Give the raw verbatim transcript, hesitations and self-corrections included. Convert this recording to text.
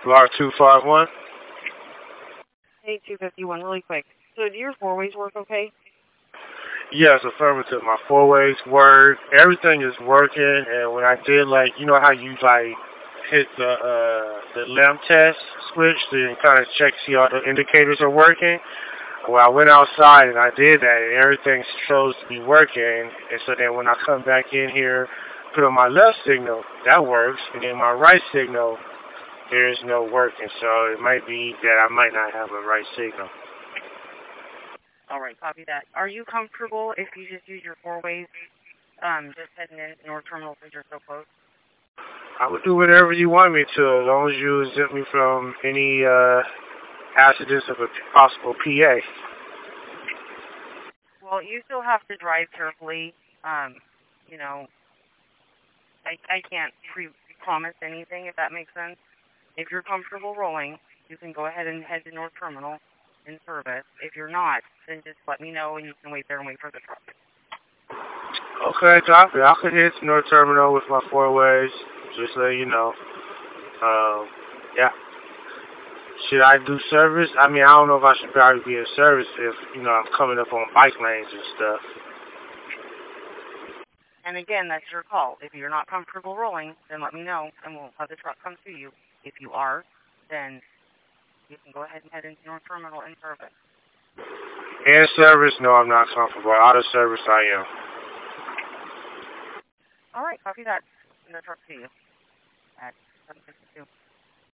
Lar two five one. Hey, two fifty-one, really quick. So do your four-ways work okay? Yes, affirmative. My four ways work. Everything is working. And when I did, like, you know how you like hit the uh, the lamp test switch to kind of check see all the indicators are working. Well, I went outside and I did that, and everything shows to be working. And so then when I come back in here, put on my left signal, that works, and then my right signal, there is no working. So it might be that I might not have a right signal. All right, copy that. Are you comfortable if you just use your four-ways, um, just heading in North Terminal since you're so close? I would do whatever you want me to, as long as you exempt me from any uh, accidents of a possible P A. Well, you still have to drive carefully. Um, you know, I, I can't pre-promise anything, if that makes sense. If you're comfortable rolling, you can go ahead and head to North Terminal in service. If you're not, then just let me know and you can wait there and wait for the truck. Okay, copy. I could hit North Terminal with my four ways, just so you know. Um, yeah. Should I do service? I mean, I don't know if I should probably be in service if, you know, I'm coming up on bike lanes and stuff. And again, that's your call. If you're not comfortable rolling, then let me know and we'll have the truck come to you. If you are, then you can go ahead and head into North Terminal in service. In service, no, I'm not comfortable. Out of service, I am. All right, copy that. Send the truck to you at seven fifty-two.